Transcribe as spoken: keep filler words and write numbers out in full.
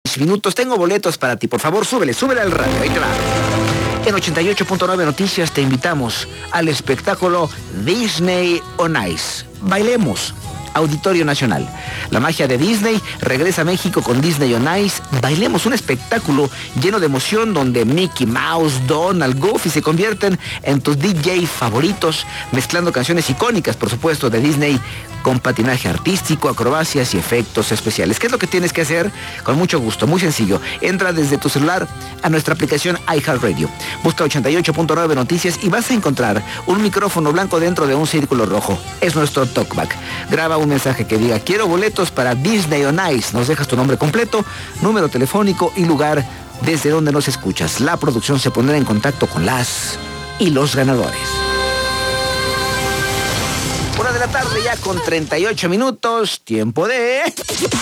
minutos. Tengo boletos para ti. Por favor, súbele, súbele al radio. Ahí te va. En ochenta y ocho punto nueve Noticias te invitamos al espectáculo Disney on Ice. Bailemos. Auditorio Nacional. La magia de Disney regresa a México con Disney on Ice. Bailemos, un espectáculo lleno de emoción donde Mickey Mouse, Donald, Goofy se convierten en tus D J favoritos, mezclando canciones icónicas, por supuesto, de Disney con patinaje artístico, acrobacias y efectos especiales. ¿Qué es lo que tienes que hacer? Con mucho gusto, muy sencillo. Entra desde tu celular a nuestra aplicación iHeartRadio. Busca ochenta y ocho punto nueve Noticias y vas a encontrar un micrófono blanco dentro de un círculo rojo. Es nuestro talkback. Graba un mensaje que diga: quiero boletos para Disney on Ice. Nos dejas tu nombre completo, número telefónico y lugar desde donde nos escuchas. La producción se pondrá en contacto con las y los ganadores. Una de la tarde ya con treinta y ocho minutos. Tiempo de...